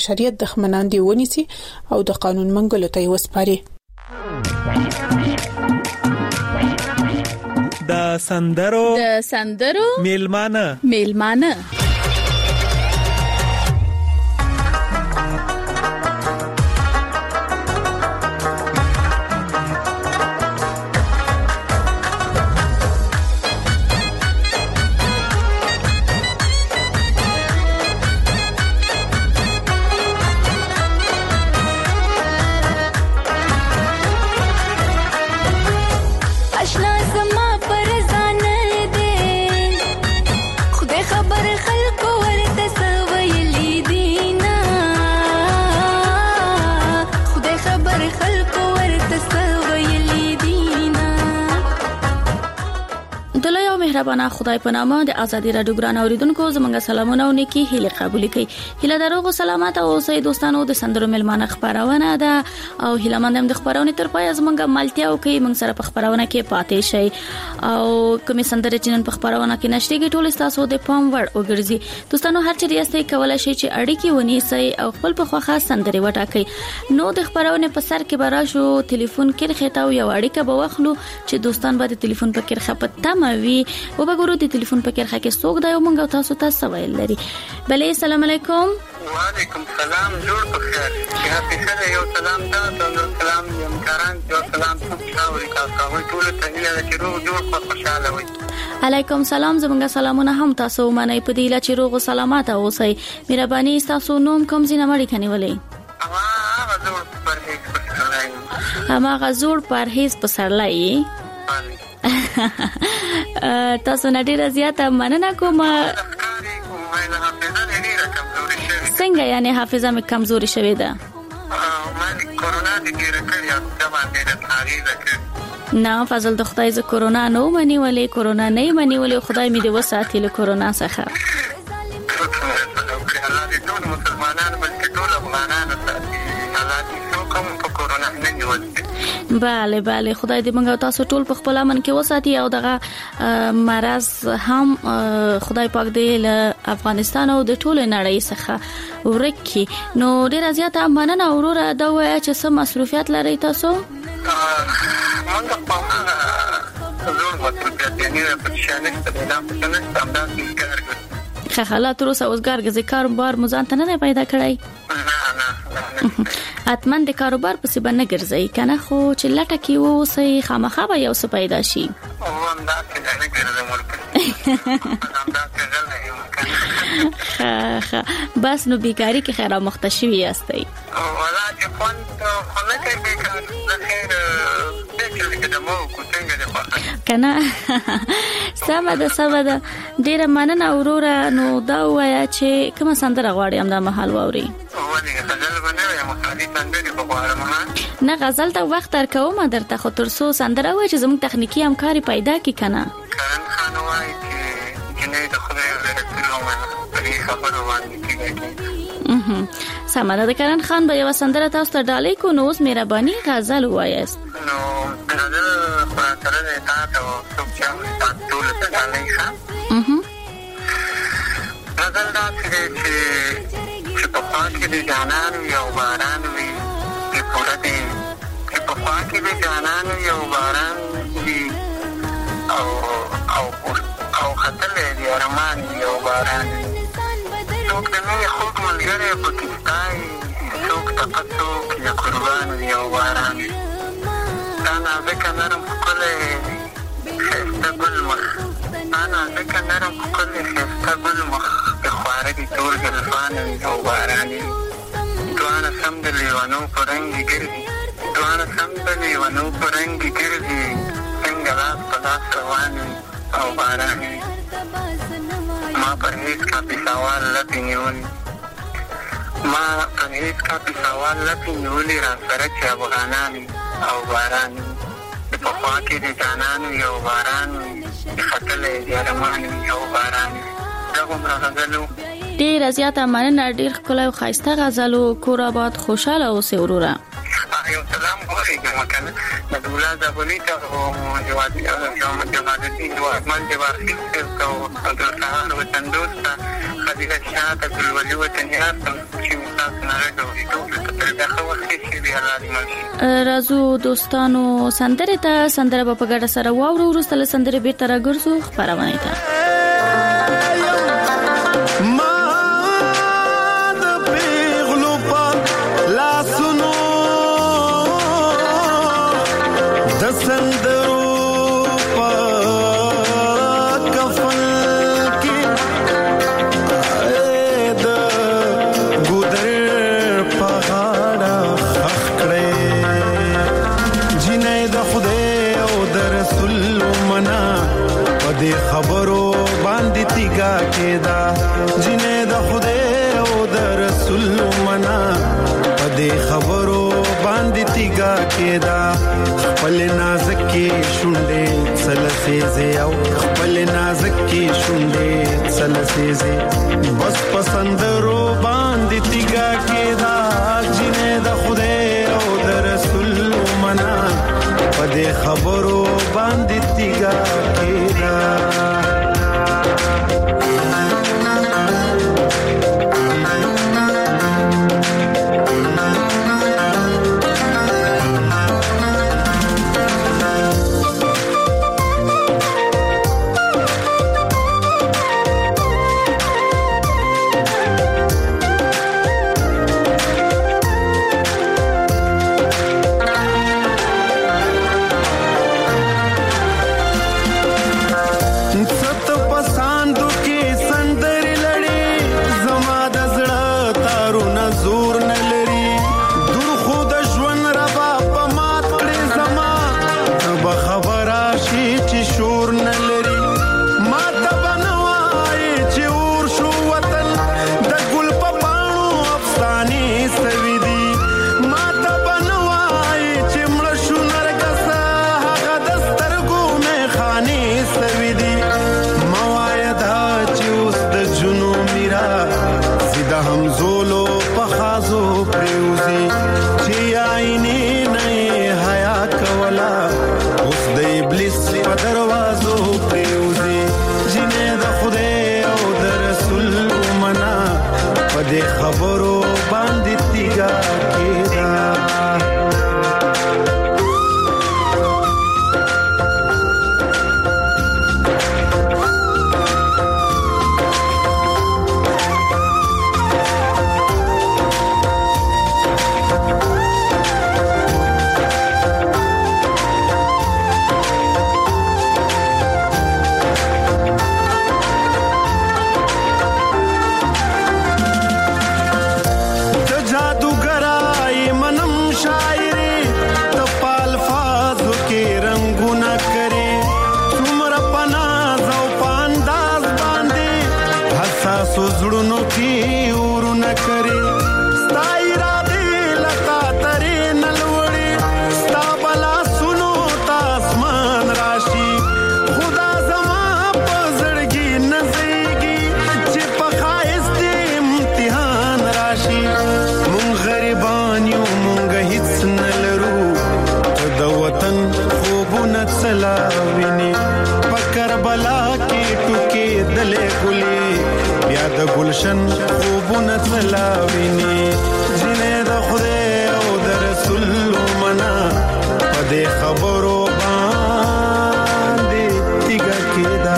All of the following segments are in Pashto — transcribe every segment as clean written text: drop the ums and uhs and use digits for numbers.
شریعت دښمنان دی ونیسي او د قانون منګلو ته وسپاري. د سندرو میلمانه مهربانه خدای په نامه د ازادي رادیو ګران اوریدونکو زمونږ سلامونه او نیکی هیله قبول کړئ. هیله دروغ سلامات او اوسئ دوستانو. د سندرو ملمانه خبرونه ده او هیله مندم د خبرونه تر پای زمونږ ملتیا او کوي موږ سره په خبرونه کې پاتې شي او کومې سندرې چې نن په خبرونه کې نشته ټول تاسو د پام وړ وګرځي. دوستانو هر چیرې یاستئ کولای شئ چې اړیکې ونیسئ او خپل په خوخه سندرې وټاکئ. نو د خبرونه په سر کې براشو ټلیفون کې خطاو یو اړیکه به واخلو چې دوستان به د ټلیفون په کې خپته موي او بګورو د ټلیفون په کې کې څوک دا یو مونږ تاسو ته سوال لري. بله السلام علیکم. وعلیکم السلام. جوړ په خیر. هغه یو سلام تاسو سلام یم کاران جو سلام تاسو تاسو ټول ته هیله چې روغ جوړ په خوشاله وي. علیکم سلام. زمونږ سلامونه هم تاسو منئ په دې چې روغ سلامات اوسئ. مهرباني تاسو نوم کوم ځای نه مړی کنيولې؟ اما غزور پرهیز پسرلای. تاسو نډیره زیاته مننه کوم. څنګه یعنی حافظه مې کمزوري شوې ده؟ نه فضل د خدای ز کورونا نو منی ولې کورونا نه منی ولې خدای مې دې وساتي له کورونا څخه. الله دې ټول مسلمانانو بلکې ټول افغانانو ته الله دې څوک په کورونا نه نیولي. bale خدای دې موږ تاسو ټول په خپل امن کې وساتي او دغه مرز هم خدای پاک دې له افغانستان او د ټول نړۍ څخه ورکی. نو ډیر زیاته مننه وروره دا وایي چې سم مصروفیت لري تاسو؟ موږ په هغه زور مصروفیت یې نه پېښنه ستاسو د امدادي کار خاله تر اوسه اوسګار غزي کاروبار مزان ته نه پیدا کړی. اتمن د کاروبار په سبب نه ګرځي کنه خو چې لټه کې ووسي خامخا به یو څه پیدا شي. بس نو بیکاری کې خیره مختشوي یاستئ. ولا چې فون خلک بیکار د خیر د مو کوڅنګ د کنه سمه ده ډیره مننه وروره. نو دا وایا چې کوم سندره غواړي هم د محل ووري؟ نه غزل ته وخت درکوم درته خو تر څو سندره وای چې زموږ تخنیکی همکاري پیدا کی کنه. کرن خان وای چې جنې د خدای رسول الله په خبرو باندې کیږي. سمه ده کرن خان به یو سندره تاسو ته ډالې کو. نو اوس مهرباني غزل وایست. نو غزل خاطر نه تاسو څوک چې ټول ته ډالې ښه. غزل دا چې په خاص کې د جانان یو باران وي چې پوره دي چې په خاص کې د جانان یو باران وي او خطر دی ارمان یو باران. څوک د مې خوږ ملګری پاکستان څوک تقصوک یا قربان یو باران. دا نازک نرم ښکلی ښایسته ګل مخ انا ځکه نرم ښکلی ښایسته ګل مخ د خواره دي تور ګلفان یو باران. دواړه سم د لیونو په رنګ ګرځي دواړه سم د لیونو په رنګ ګرځي څنګه لاس په لاس روان او باران. ما پرهیز کا پیساوال لپې نیولي را سره چې افغانان او باران. د پخوا کې د جانانو یو باران خطلی د ارمان یو باران. دغومره غزلو ډېره زیاته مننه. ډېر ښکلی او ښایسته غزلو. کور آباد خوشحاله اوسئ وروره. یو سلام ولیږم کنه د دولا زابلي ته او جوادالدین واکمن د واخیل او عبدالرحمن وطن دوست خدیجه شاه ته ګلولي وطن یار چې تاسو نه راځو ته دا خو وخت چې دی حلال راځو دوستانو سندره ته سندره په ګډه سره واورو ورسته سندره به تر ګرځو خبرونه ته خبرو باندې تیګه کېدا جنې د خدای او د رسول منا پدې خبرو باندې تیګه کېدا خپل نازک کې شونډې سلسېزه او خپل نازک کې شونډې سلسېزه بس پسندرو باندې تیګه کېدا جنې د خدای او د رسول منا پدې خبرو باندې تیګه کېدا خبرو باندې تیګه کېدا سوزړونو کې ورونه کرے ستای را دې لتا ترې نلوړي ستا بلا سنو تاسمان راشي خدا زما پزړګي نزيږي چې په خایست امتحان راشي مونږ غریبان یو مونږ هیڅ نلرو ته د وطن خوبونه څلاویني په کربلا کې ټوکې دلې ګلې بیا د گلشن خوبونه تلاویني جنې د خدای او د رسول منا پدې خبرو باندې تیګه کېدا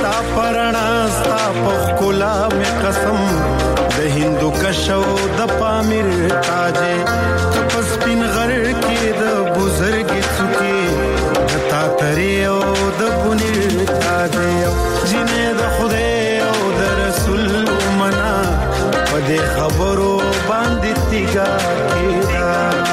قسم د هندو کشو د عامر تاجه تپس پین غر کې د بزرګ څوکي تا ترې او د بنیر تاجه جنې د خدای او د رسول منا پدې خبرو باندې تیګا کېدا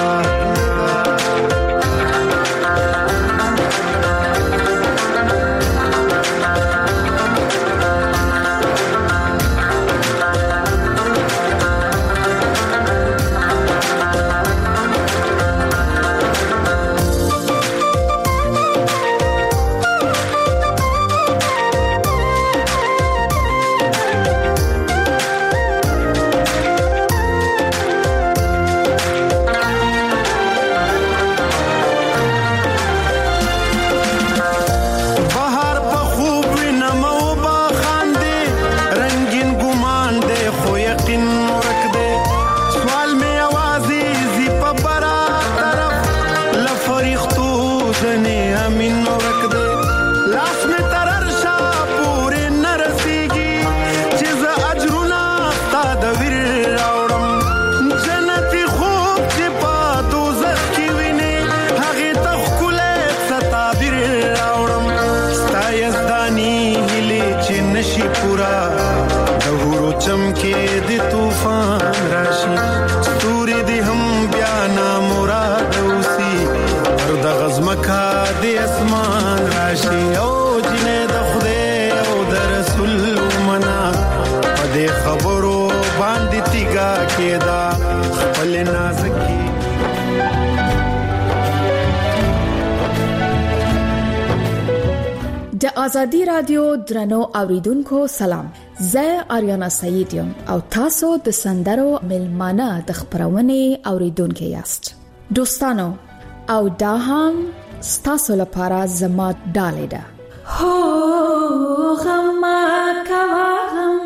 د ازادي رادیو درنو اوریدونکو سلام. زه آریانا سعید یم او تاسو د سندرو ملمانه د خبرونه اوریدونکو یاست. دوستانو او دا هم ستاسو لپاره زما ډالې ده. هو غم کا غم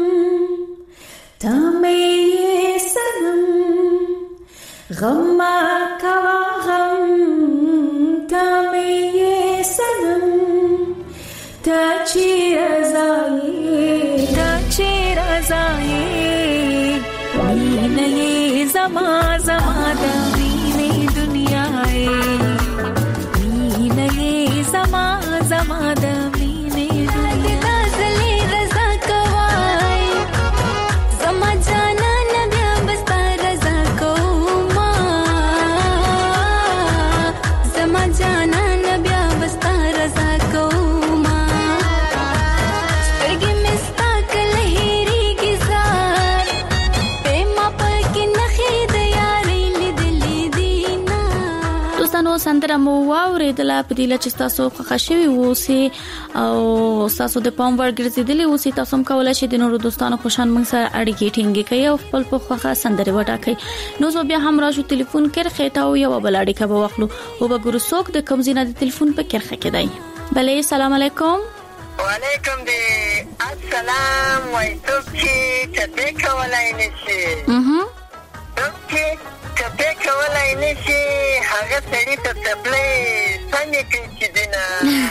تمه سنم غم کا غم تمه سنم تا چیر ازائی وینه زما د وینه دنیا وینه زما د وینه دنیا زلی رضا کوای زما جانا نبی بستا رضا کوما زما جانا نبی بستا رضا کوما سندره مو واوریدله په دې لچ تاسو خوشحالي ووسی او تاسو د پام ورګرځیدلی ووسی تاسو هم کولای شئ د نورو دوستانو خوشان موږ سره اړیکې ټینګې کړئ او خپل په خوخه سندره وټاکئ. نو زه بیا هم راشو ټلیفون کرخه تا او یو بل اړیکه به واخلو او به ګورو څوک د کوم زینه د ټلیفون په کرخه کې دی. بله السلام علیکم. وعلیکم دی السلام وای څوک چې تبه کولای نشي کته کولای نشي هغه سړی ته تپلې څنګه کې دینه.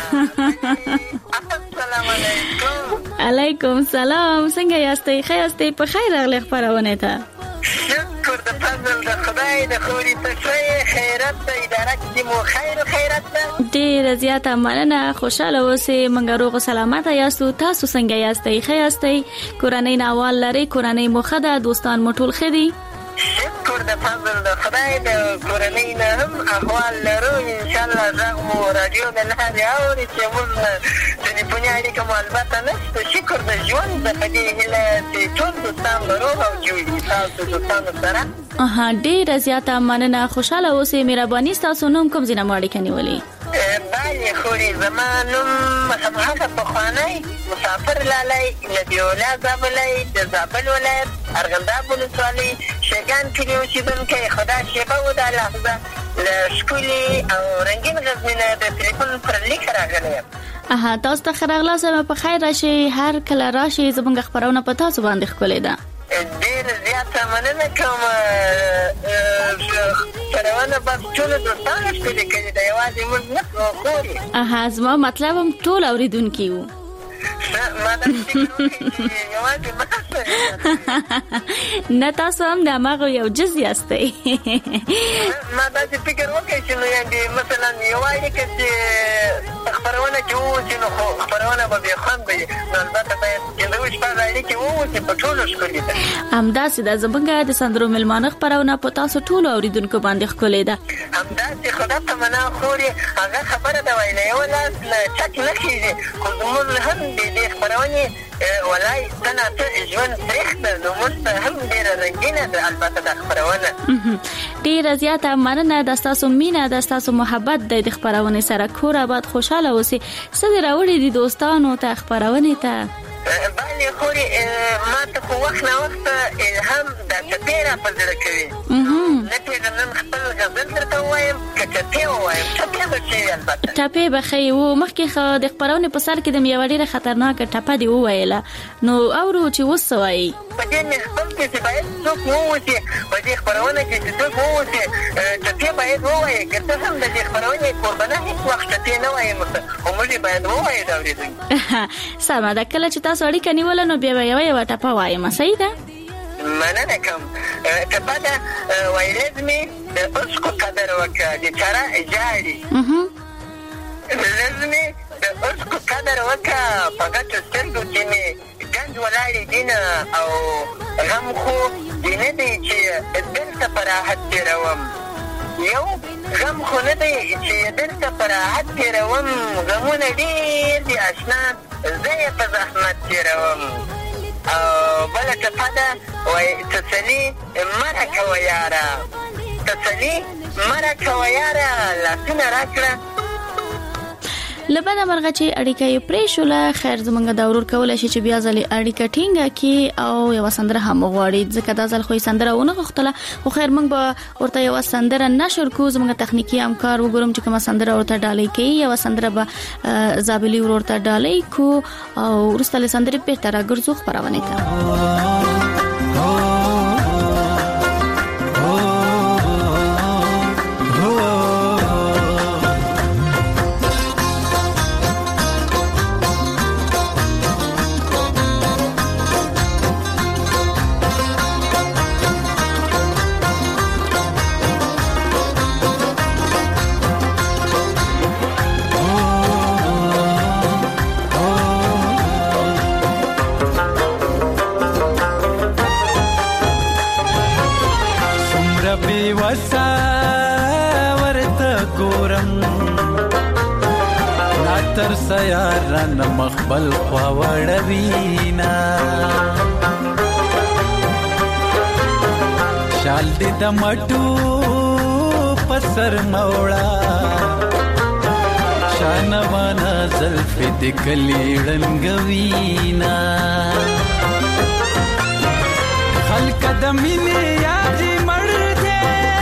السلام علیکم. علیکم سلام. څنګه یاستئ؟ ښه یاستئ؟ په خیر راغلی خبرونه ته. شکر د فضل د خدای د خوري په خیرت د اداره کې مو خیرت ده. ډېر زیاته مننه. خوشاله اوسئ. منګ روغ سلامت یاستو. تاسو څنګه یاستئ؟ ښه یاستئ؟ کورنۍ ناوال لري؟ کورنۍ مو ښه ده؟ دوستان مو ټول ښه دي؟ شکر د فضل د خدای د کورنۍ نه هم احوال لرو. انشاءالله زغ مو رادیو د لارې اوري چې موږ ټلیفوني اړیکه مو البته نشته. شکر د ژوند د په دې هیله چې ټول دوستان به روغ او جوړ وي تاسو دوستانو سره. ډېره زیاته مننه. خوشاله اوسئ. مهرباني ستاسو نوم کوم ځای نه مو اړیکه نیولې؟ بله خوري زما نوم هماغه پخوانی مسافر لالی نبی الله زابلی د زابل ولایت ارغنداب ولسوالۍ شیګان کلي اوسېدونکی. خدا شیبه و دا لحظه له ښکلي او رنګین غزني نه د تلیفون پر لیک راغلی یم. تاسو ته ښه راغلاست. په خیر راشئ. هر کله راشئ. زموږ خبرونه په تاسو باندې ښکلې ده. ډېر زیاته مننه کوم. خبرونه بس ټول دوستانو ښکلې کړي ده یوازې موږ نه خوري. زما مطلب هم ټول اورېدونکي وو. ما دا فکر وکړي یوازې نه تاسو هم د هغه یو جز یاستئ. ما دا فکر وکړي چې نو یعنې مثلا یو اړیکه چې خپرونه کې ووځي نو خو خپرونه به بې خونده وي، نو البته باید پنځه شپږ اړیکې ووځي په ټولو ښکلې ده. همداسې ده زموږ د سندرو مېلمانه خپرونه په تاسو ټولو اورېدونکو باندې ښکلې ده. همداسې خدا تمنا خورې هغه خبره ده وایي له یوه لاس نه چک نه خېږي، خو زموږ هم د دې خپرونې ولای ته ناته ژوند تریخ ده، زموږ ته هم ډېره رنګینه ده البته دا خپرونه. ډېره زیاته مننه د ستاسو مینه، د ستاسو محبت د دې خپرونې سره. کور آباد خوشحاله اوسئ. څه دې راوړي دي دوستانو ته خپرونې ته؟ بلې خورې ما ته خو وخت نه وخته الهام دا ټپې را په زړه کوي. نه پوهېږم نن خپل غزل درته ووایم که ټپې ووایم. ټپې به ښې وي البته. ټپې به ښې وو. مخکې د خپرونې په سر کې د یوه ډېره خطرناکه ټپه دې وویله، نو اورو چې اوس څه وایي. په دې محفل کې چې باید څوک ووځي، په دې خپرونه کې چې څوک ووځي ټپې باید ووایي. که ته هم د دې خپرونې کوربنه هېڅ وخت ټپې نه وایې ورته، خو موږ یې باید ووایو د اورېدونکي. سمه ده. کله چې تاسو اړیکه نیوله نو بیا به یوه ټپه وایم. صحیح ده؟ مننه کوم. ټپه ده وایي لازمې د اوسکو قدر وکړه د چاره جاړي، لازمې د اوسکو قدر وکړه په غټو سترګو کې مې ګنج ولاړې دینه او غم خو دې نه دی چې دلته په راحت تېروم، یو غم خو نه دی چې دلته په راحت تېروم، غمونه ډېر دي اشنا زه یې په زحمت تېروم. او بله ټپه ده وایي تسلي مه راکوه یاره، تسلي مه راکوه یاره، لاسونه راکړه. له بده مرغه چې اړیکه یې پرېښوله، خیر زموږ دا ورور کولی شي چې بیا ځلې اړیکه ټینګه کړي او یوه سندره هم وغواړي، ځکه دا ځل خو یې سندره ونه غوښتله. خو خیر موږ به ورته یوه سندره نشر کړو، زموږ تخنیکي همکار وګورم چې کومه سندره ورته ډالۍ کوي. یوه سندره به زابلي ورور ته ډالۍ کړو او وروسته له سندرې بېرته راګرځو خپرونې ته. تر سیاران مخبل خواوړوینا شال دې د مټو پسر موړا شانوانا زلفې د کلیړنګوینا خلک د مینې یادې مړ دې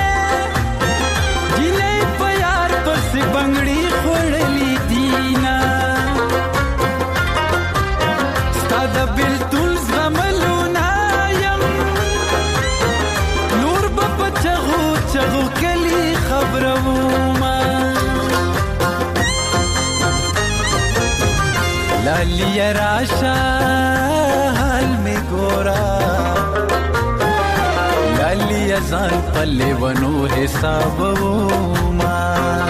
جنې په یار پسې بنګړي خوړلې دینا ستاد بلتل زملونا یم نور په چغو چغو کلی خبروما لالی راشا حال می ګورا لالی ځان پلي ونو حسابوما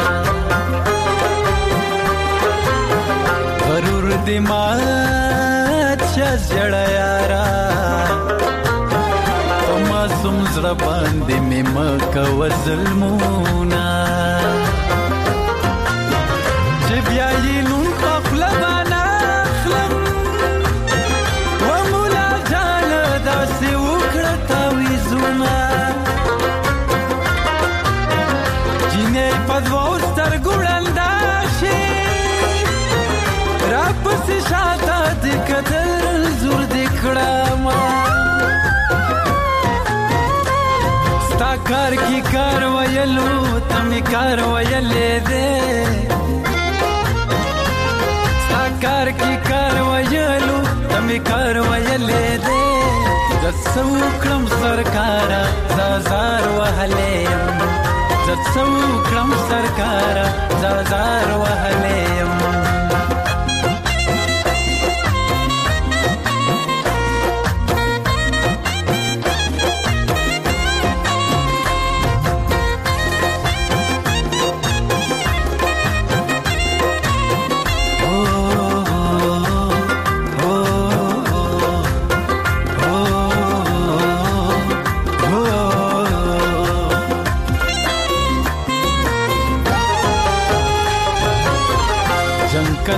غرور دماغ شجړه یارا ما سم زړه باندې مې مکه وظلمونا چې بیا یې نون په خپله باندې اخلم و مولا جانه داسې وکړه تاویزونه جینۍ په دوو سترګو ړنده شي راپسې شاته دې کتل زور دې کړمه ستا کار کی کار ویلو تمې کار ویلې دې ستا کار کی کار ویلو تمې کار ویلې دې زه څه وکړم سرکاره زازار وهلی یم زه څه وکړم سرکاره زازار وهلی یم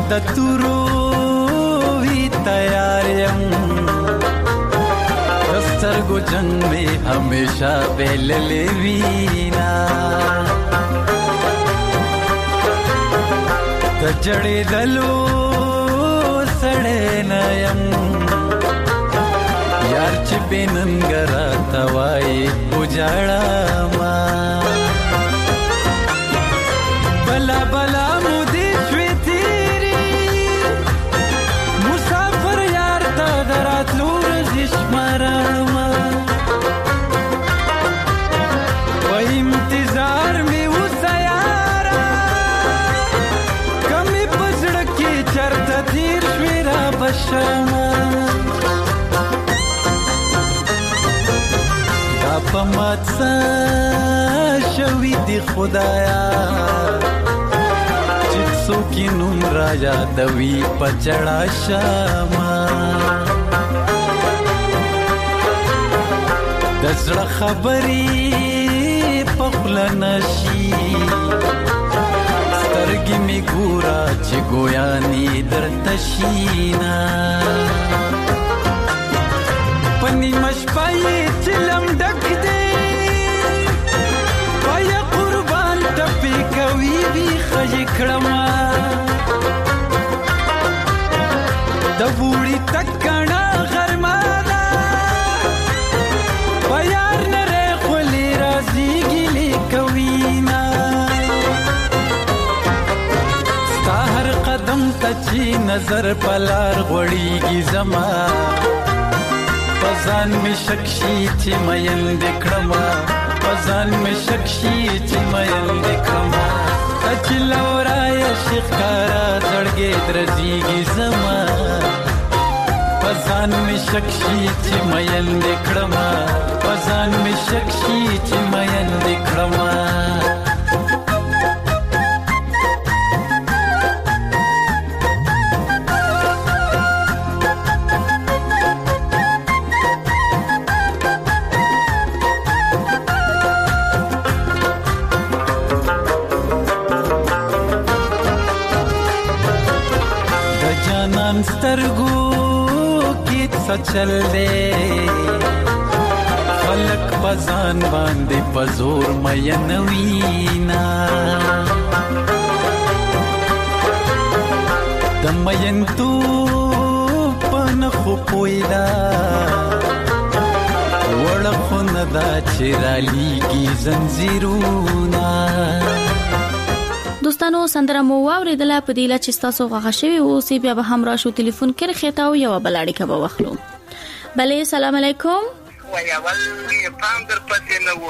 د تورو وی تیار یم سترګو جنگ می همیشه بللې وینا د جړې دلو سړې نه یم یار چې بننګرا توای وجاړه ما بلا بلا مودي شوي تیری مسافر یار ته دراتلو رزش مرما په انتظار می وسیارا کمی پزړه کې چرته تیر شوي را بشما په مات شوي دی خدایا چې څوک نوم را یادوي پچړا شما د زړه خبرې په خوله نشي سترګې می ګورا چې ګویا ني درته شینا پنی مشپای چلم ډک دې پایا قربان ټپي کوي بي خج کړما د وړي تکنا غرما دا پيار نره خولي راځي ګلي کوي نا ستا هر قدم ته چې نظر پلار غړيږي زما پزان می شکشي چې مېن دکړما پزان می شکشي چې مېن دکړما چې لورای شخکارا زړګې درځيږي زما پزان می شکشي چې مېن دکړما پزان می شکشي چې مېن دکړما سترګو کې څه چل دې خلک پزان باندې پزور مې نوینا د مېن تو پن خو پویلا وړ خو نه دا چرالي کی زنجیرونه دوستانو سندره مو واوریدله په دې لا چې تاسو غوښه شوی او سی بیا به هم راشو ټلیفون کې خېتاو یو بلاړی کبه وخلو بله سلام علیکم وای اول می پام در پاتې نه و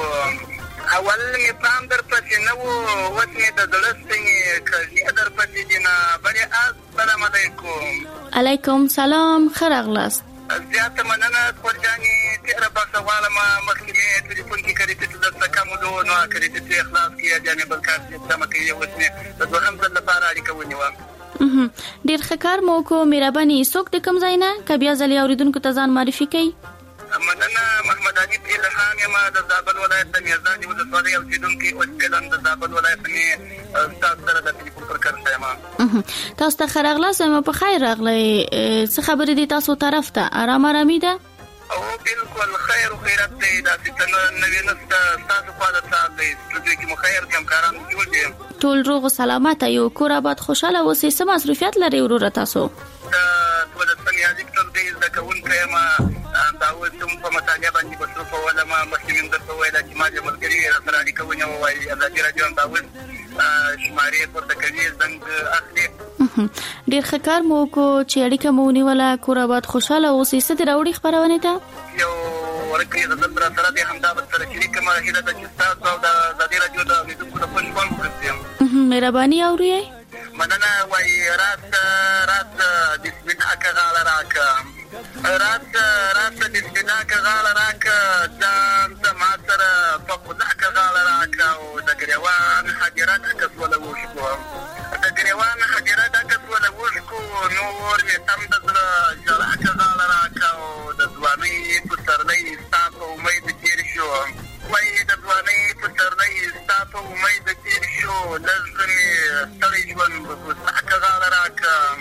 وڅ می د دلستنی کړي در پاتې دینه بله السلام علیکم علیکم سلام خرغلاس زیاته مننه خورجانی تیرا باسواله ما مخکې ټلیفون کې کړی ته د تکاملو نو کړی ته اخلاص کې جامع بلکار چې دمکه یو وسنه د دوهم ځل لپاره اړیکه ونیوه ډیر ښکار مو کو مهرباني څوک د کم ځاینا کبیا ځلې اوریدونکو ته ځان معرفي کړئ مننه محمد علي الهام یم د زابل ولایت د میزان ولسوالۍ اوسیدونکي او کلن د زابل ولایت نه تاسو سره د ټلیفون پر کار یم تاسو ته خرغلاس مې په خیر راغلی څه خبرې دي تاسو طرف ته آرامي ده او بالکل خیر او خیرت دی د نوې نسل تاسو په اړه څه دی چې مو خیر کوم کاران جوړ دي ټول روغ او سلامت یو کور آباد خوشاله اوسئ سم مصروفیت لري ورته تاسو د سنیازي ټول دی د کوون کيما دا وسم په مطالعه باندې بسو په ولا ما مسلمان درته وایي چې ما د ملګری سره اړیکه ونیو وایي د راډیو دا وس شمارې پورته کوي زنګ اخلي ډیر ښکار مو کو چې اړیکه مو نیوله کور آباد خوشاله اوسئ ست راوړي خبرونه ته یو ورکه د در سره د همدابت سره شریک ما هیله د تاسو او د راډیو د لیدونکو په فون کوم مهرباني اورئ مننه وای رات د سپینا کغاله راکا رات د سپینا کغاله راکا د ماتره په خدا کغاله راکا او د ګریوان حجرات کسوله وشکو د ګریوان حجرات کسوله وشکو نور می تم د زړه جلا کغاله راکا او د ځواني په سرلې ستاسو امید تیر شو وای د ځواني په سرلې ستاسو امید تیر شو لازمي ستړي ژوند په کغاله راکا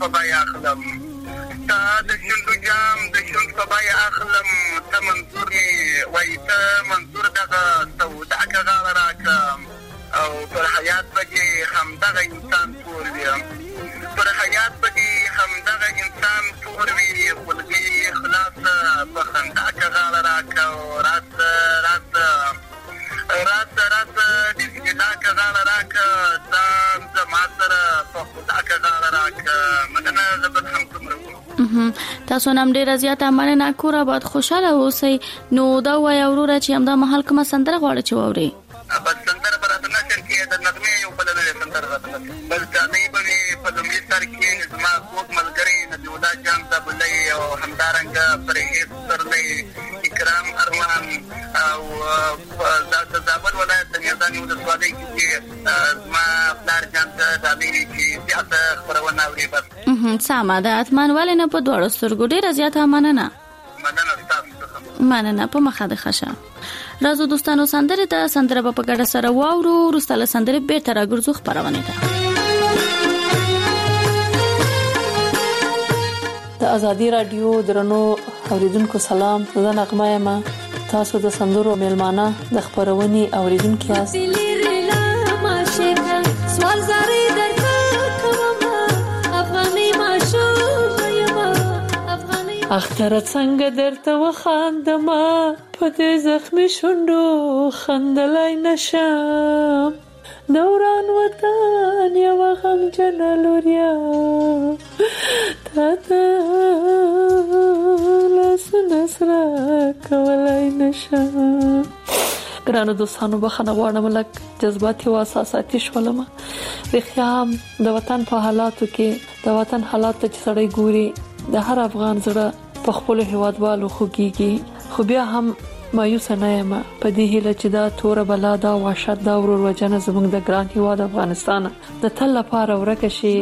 په بای اخلم تا د شونډو جام د شونډ په بای اخلم ته منظور می وای ته منظور دغه سودا کغاله راکه او پر حیات بګي همدغه انسان پور وي پر حیات بګي همدغه انسان پور وي خلګي اخلاص په خندا کغاله راکه او رات دا کغاله راکه دا ما سره په خدا کغاله راکه مننه زبر هم کومره تاسو نام ډیر زیاته مننه کور آباد خوشاله اوسئ نو دا وای اورور چې همدا محل کومه سندره غواړي چې ووري بس سندره براتنه چې د نغمه یو بل نه سندره راته بل ځانې بني په دمي سر کې زما کوک ملګری نجودا جان تبلې او همدارنګ پرهیز سرلې اکرام ارمان او د زابل ولایت د میدان یو د سوادي کې زما پلار جان ته د دې کې زیاته خبرونه اوري بس ساما د اتمان ولنه په دوړو سترګو ډیره زیاته مننه په مخه د خشه راځو دوستانو سندره ته سندره په ګډه سره واورو ورستله سندره به تر راګرځو خبرونه ده د ازادي رادیو درنو اوریدونکو سلام زه نغمه یم تاسو د سندرو میلمانه د خبرونې اوریدونکو یاست سوال زاري درته کوم افغاني ماشوم یم اختر څنګه درته وخاندم په دې زخمي شونډو خندلای نشم دوران وطن یو غم جنلوریا تا لاس نصرا کولای نشم ګرانو دوستانو بخښنه غواړم لکه جذباتي او احساساتي شولم رخام د وطن په حالاتو کې د وطن حالات ته سړی ګوري د هر افغان زړه په خپل هیوادوالو خوږيږي خو بیا هم مایوس نه یم په دې هیله چې دا تور بلا دا وحشت دا ورور وجنه زموږ د ګران هیواد افغانستان د تل لپاره ورکه شي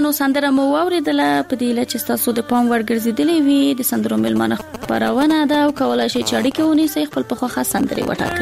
دوستانو سندره مو اوریدله په دې لچ تاسو د پام ورګرځیدلې وي د سندرو ملمانه خبرونه دا او کولای شي چې اړیکه ونی سي خپل په خوخه سندري وټاکي.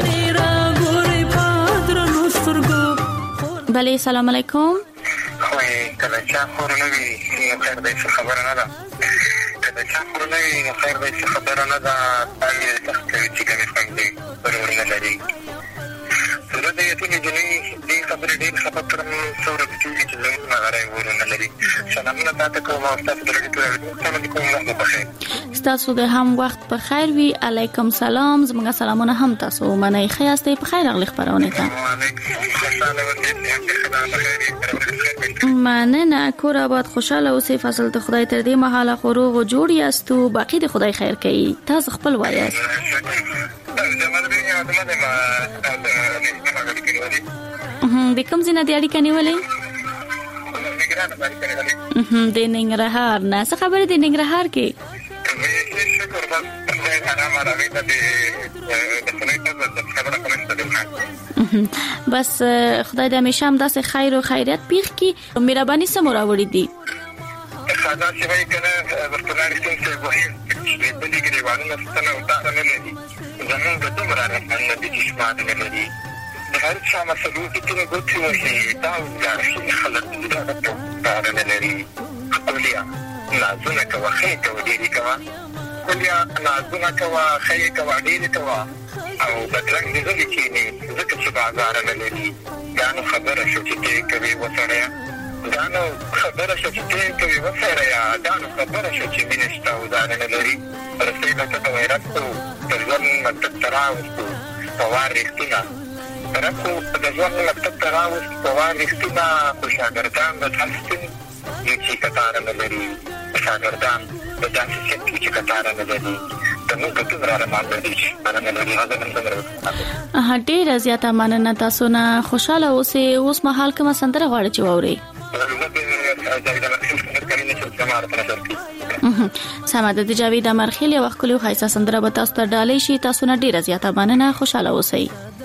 بله سلام علیکم. خوای کله چې خورنوي نو خیر دې خبره نه ده. کله چې خورنوي نو خیر دې خبره نه ده. باندې تاسو چې کومې څنګه ورونه لري. سره دې ته دې خبرې ډېر خبر کړم سره چې زه نه غواړم ورونه لري. سلامونه تاسو کوم او تاسو درې ټول علیکم په خیر. تاسو د هم وخت په خیر وي. علیکم سلام. زموږ سلامونه هم تاسو منئ خیاسته په خیر اغلی خبرونه ته. مننه کور آباد خوشاله اوسې. فصل ته خدای تر دې مهاله خو روغ او جوړ یاستو. باقی د خدای خیر کوي. تاسو خپل وایاست. د کوم ځای نه دی اړیکه نیولې؟ د ننګرهار نه. څه خبره د ننګرهار کې؟ بس خدای دې همیشه هم داسې خیر او خیریت پیښ کړي. مهرباني سم راوړي دي. خدا چې وایي کنه ورته څه وایي چې په دې کې دیوالونه ستنه او تاسو نه لري. زمون د دومره نه دي چې شماعت نه لري. هر څه مسلو کې ته ګوتې وایي دا ورته خلک دا نه لري. خپلیا نازونه کوي خې کوي دې کوي. خپلیا نازونه کوي خې کوي دې کوي. او بدرنګ دې ځکه چې نه ځکه چې بازار نه لري. دا نو خبره شو چې ته کوي وسره. دا نو خبره شو چې ته کوي وسره یا دا نو خبره شو چې مینستا او دا نه لري. رسېله ته وایراتو د ځوان مکتب تراوستو پوار رښتونه راکو د ځوان مکتب تراوست پوار رښتونه شاګردان د تاسو چې کتار نه لري. شاګردان د داسې چې کتار نه لري. نو کته راځه ما دې چې باندې لري هغه نن څنګه. ډېر زیاته مننه. تاسو نه خوشاله اوسئ. اوس مهال کومه سندره غواړئ چې واورئ؟ سمه ده. د جاوید امرخیل یو وخت کلیو خایسته سندره به تاسو ته ډالۍ شي. تاسو نه ډېر زیاته مننه. خوشاله اوسئ.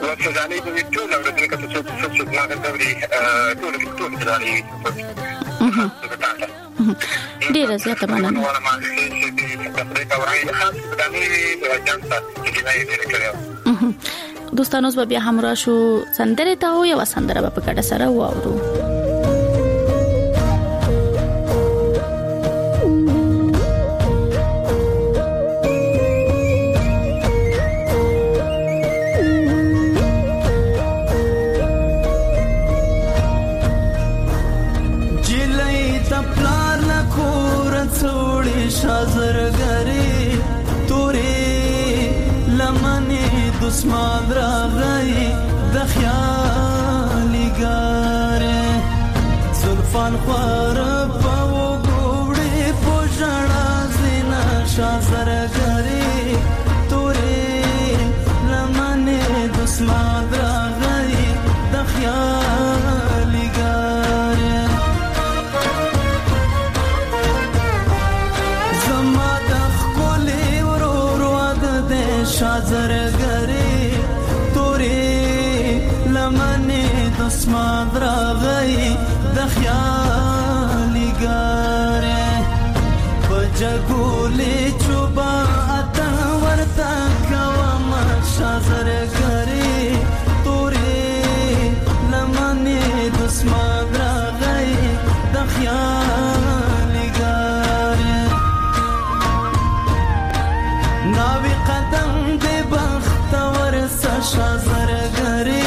ډېر زیاته مننه. دوستانو زه بیا همراه شو سندره ته او یو سندره په کډه سره واورو. دسمان راغی د خیالي ګاره زلفان خوار په وګوړې پوجړه زینا شازرګری تورې لمنه دسمان راغی د خیالي ګاره زما د خولې ورور واد د شازرګری دسمان راغی د خیالي ګاره بجګولې چوبا اته ورته کوم شازرګری تورې لمنې دسمان راغی د خیالي ګاره ناوی قدم دې بخت ورسه شازرګری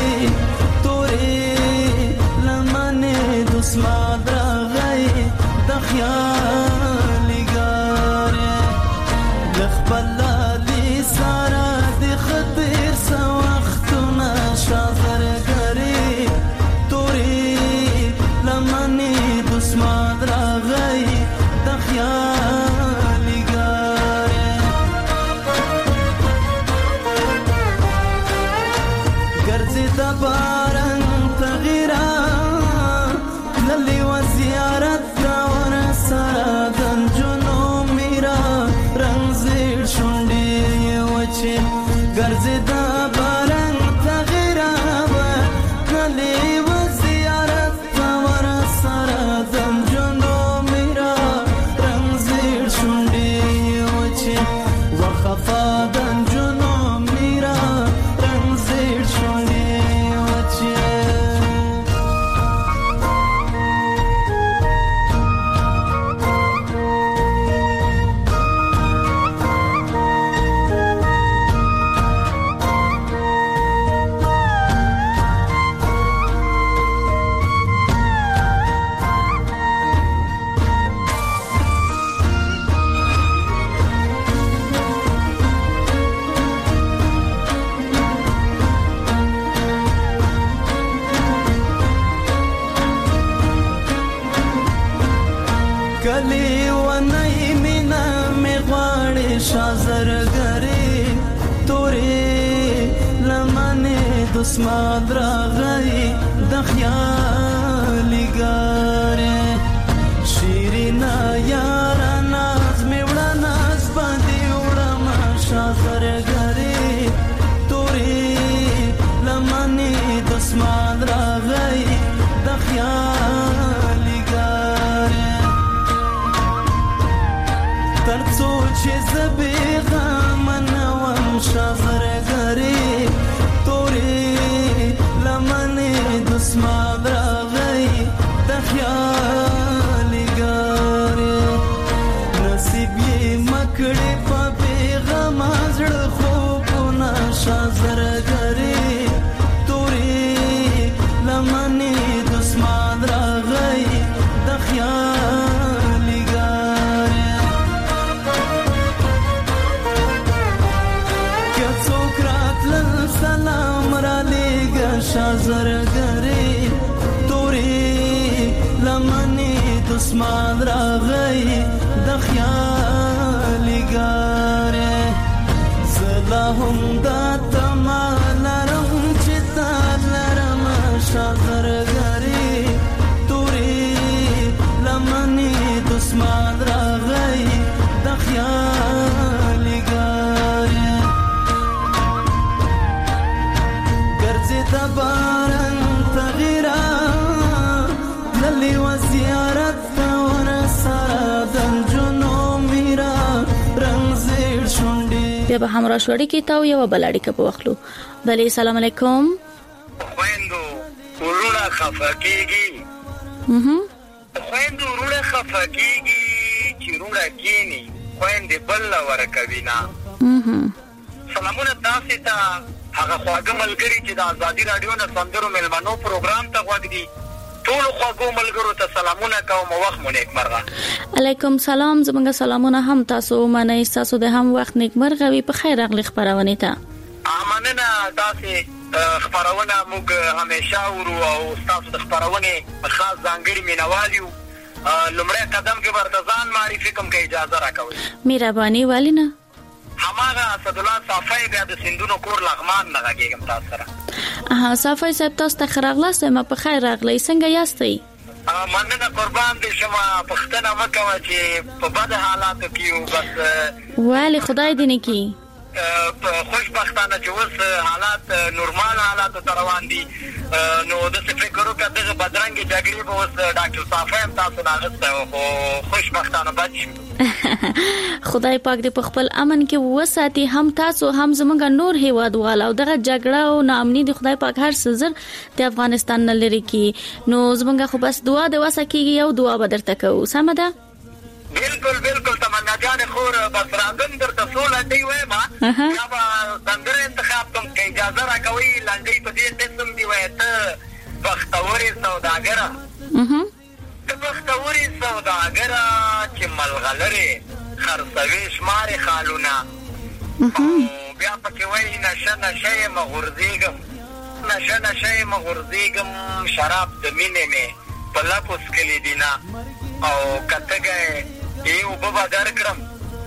دسمان راغی د خیالي ګاره لخبل لي سارا د خطر سو وختونه شازرګری تورې لیونی مینا می غواړي شازرګری تورې لمنه دسمال راغی د خیالي ګاره شیرینا یارا ناز می وړه ناز باندې وړه شازرګری تورې لمنه دسمال راغی د خیالي ګاره ترڅو چې زبېغه منوم شازرګری تورې لمنې دسمال راغی د خیالي ګاره نصیب یې مکړې په بیغمه زړه خوبونه شازرګری تورې لمنې دسمال راغی د خیالي ګاره سلام را لېږه شازرګری تورې لمنې دسمال راغی د خیالي ګاره زه لا هم دا تمه لرم چې تا لرم شازرګری تورې لمنې دسمال راغی د خیالي ګاره باران تغیرا للی و زیارت ور سره د جنو میرا رنگ زیر شونډي بیا به همراه شوړی کی تاو یو بلاړی کپ وخلو بلی سلام علیکم خويندو ورونه خفقيږي خويندو ورونه خفقيږي چې ورونه کینی خويندې بل ورکوینا سلامونه تاسو ته هغه خواږه ملګری چې د ازادي رادیو نه سندرو ملمنو پروګرام ته غوږ دي ټول خواږه ملګرو ته سلامونه کوم وخت مو نیکمرغه علیکم سلام زمونږ سلامونه هم تاسو منئ تاسو د هم وخت نیکمرغه وي په خیر اغلی خبرونه ته امنه تاسو خبرونه موږ همیشه ورو او تاسو د خبرونه خاص ځانګړي مینوالیو لمړی قدم کې ورتزان معرفي کوم کې اجازه راکوي مهرباني والینا هماغه اسد الله صافی بیا د سندونو کور لغمان نه راګم تاسو سره صافی صاحب تاسو ته خراغلاست ما په خیر راغلی څنګه یاستئ مننه قربان دې شمه پښتنه مکه چې په بد حالاتو کې بس ولی خدای دې نه کی خوشبختانه چې اوس حالات نورمال حالات ته روان دي نو د څه فکر وکړه دغه بدرنګ جګړې به اوس ډاکټر صافی هم تاسو راغسته او خوشبختانه بچ خدای پاک دې په خپل امن کې وساتي هم تاسو هم زمونږ نور هیوادوال او دغه جګړه او ناامني د خدای پاک هر څه زر د افغانستان نه لري کی نو زمونږ خو بس دعا د واسه کیږي او دعا به درته کوو سم ده بالکل تمنا جان خور بس راغم درته سوله دی وای ما یا به څنګه انتخاب کوم کې اجازه راکوي لاندې په دې قسم دی وای ته بختوري سوداګره ته بختوري سوداګره چې ملغلره خرڅوي شماري خالونه بیا پکې وای نشه مغورځيګم شراب د مینې مې په لاپوس کې لیدینا او کتهګه یو بابا درکرم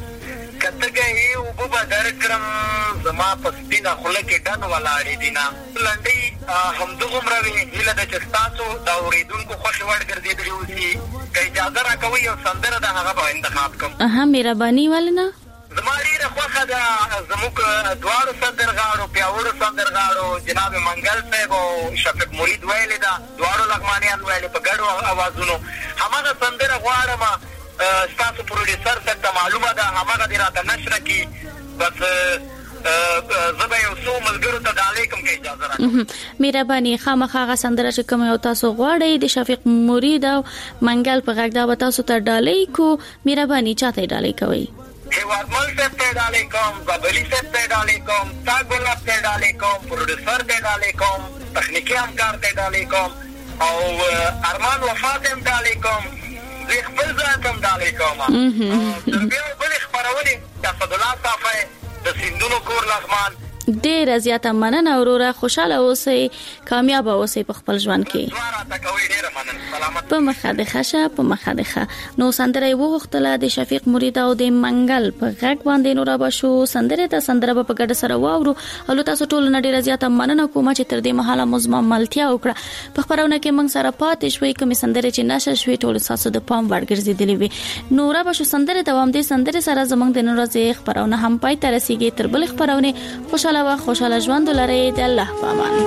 زما په سپینه خوله کې ډن ولاړې دینا لنډي همدغه مروي هله د چستاسو دا اوریدونکو خوش وړ ګرځېدلی اوسي که اجازه راکوي او سندره د هغه به انتخاب کوم مهرباني ولنه زما ډیره خوښه ده زموږ دواړو سندرغاړو پیاوړو سندرغاړو جناب منګل صاحب او شفیق مرید ویلې ده دواړو لغمانیان ویلې په ګډو اوازونو هماغه سندره غواړم ستاسو پروډوسر صاحب ته معلومه ده هماغه دې راته نشره کړي بس زه به یو څو ملګرو ته ډالۍ کوم که اجازه راکړم مهرباني خامخا هغه سندره چې کوم یو تاسو غواړئ د شفیق مرید او منګل په غږ دا به تاسو ته ډالۍ کو مهرباني چاته ډالۍ کوئ هیوادمل صاحب ته ډالۍ کوم زبري صاحب ته ډالۍ کوم تا ګلاب ته ډالۍ کوم پروډوسر ته ډالۍ کوم تخنیکي همکار ته ډالۍ کوم او ارمان وفا ته ډالۍ کوم زه خپل ځان ته ډالۍ کوم تر بیا بل خبرونه د اسد الله صافی د سندونو کور لغمان ډېر زیاته مننه وروره، خوشاله اوسئ، کامیاب اوسئ په خپل ژوند کې. په مخه د خشه په مخه د خه نو سندره وغوښتله د شفیق مرید او د منګل په غږ باندې نور بشو سندره ته سندره په ګډه سره واورو. او تاسو ټول نه ډېر زیاته مننه کوم چې تر دې مهاله مزما ملتیا وکړه. په خبرونه کې موږ سره پاتې شوي کوم سندره چې نشه شوي ټول تاسو د پام وړ ګرځېدلې وي. نور بشو سندره دوام دې سندره سره زمونږ د نور ورځې خبرونه هم پای ته رسیږي. تر بل خبرونه خوشاله ژوند لرئ. د الله په امان.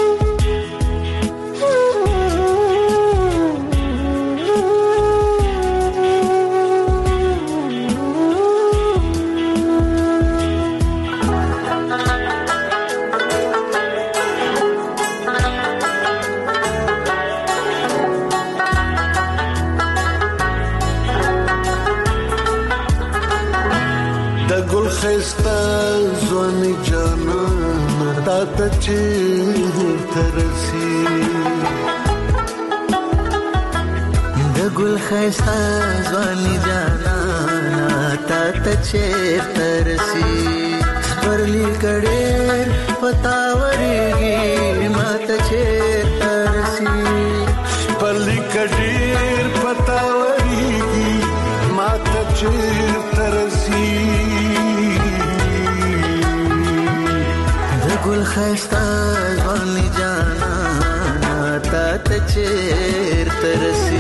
خستا زوانی جانا تا تا چیر ترسی د گل خستا زوانی جانا تا تا چیر ترسی پرلی کڑیر پتاوریگی ما تا چیر ترسی پرلی کڑیر پتاوریگی ما تا چیر ترسی گل خستا زوانی جانا تا تا چیر ترسی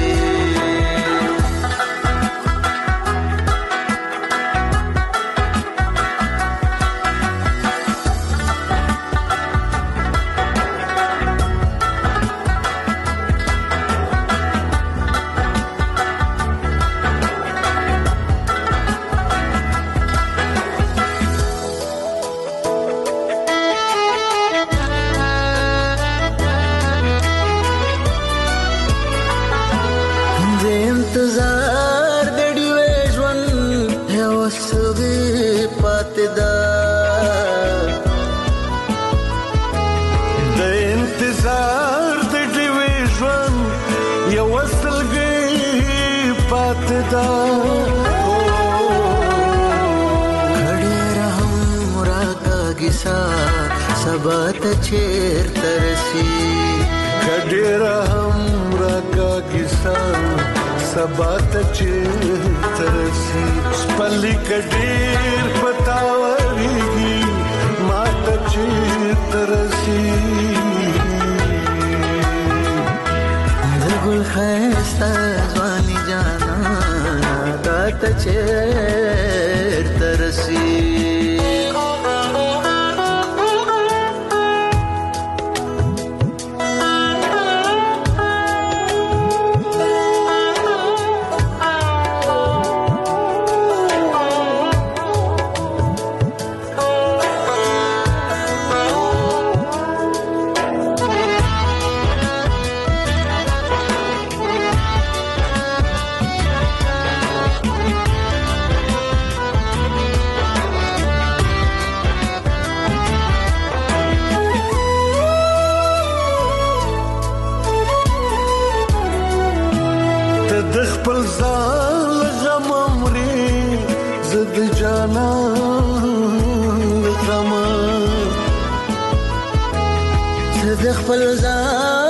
سبات چیر ترسی کډیرا هم راکا کیسا سبات چیر ترسی سپلی کډیر پتاوریږي ماته چیر ترسی دګل خستا ځواني جانا تا چیر ترسی خپل ځان